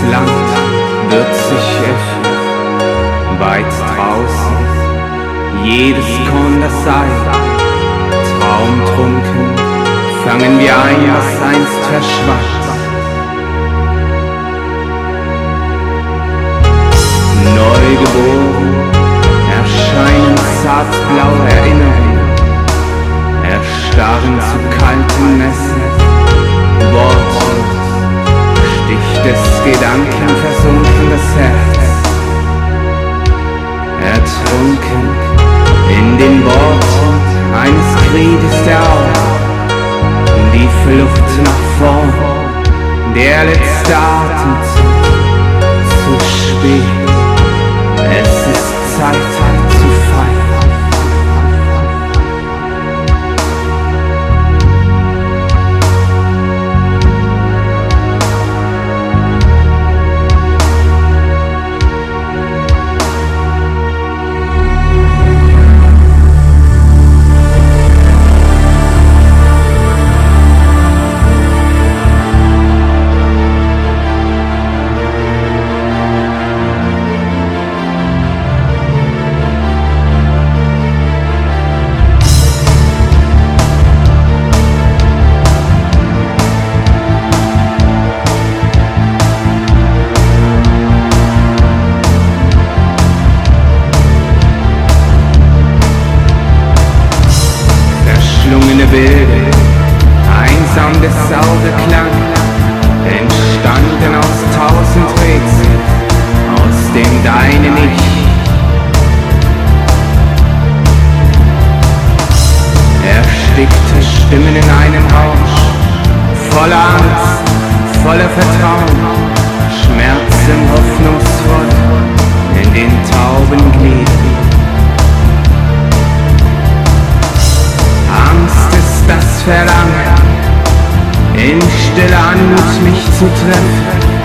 Land wird sich öffnen, weit draußen, jedes Korn das Ei. Traumtrunken fangen wir ein, was einst verschwand. Neugeboren erscheinen zartblaue Erinnerungen, erstarren zu kalten Messen, wortlos sticht des Gedanken versunkenes Herz. Ertrunken in den Worten eines Krieges der Augen, die Flucht nach vorn, der letzte Atemzug, zu spät, es ist Zeit zu feiern. Verschlungene Bilder, einsam der saure Klang, entstanden aus 1000 Rätseln, aus dem deinen Ich. Erstickte Stimmen in einem Rausch, voller Angst, voller Vertrauen, Schmerzen hoffnungsvoll in den tauben Gliedern. Angst ist das Verlangen, in stiller Anmut mich zu treffen,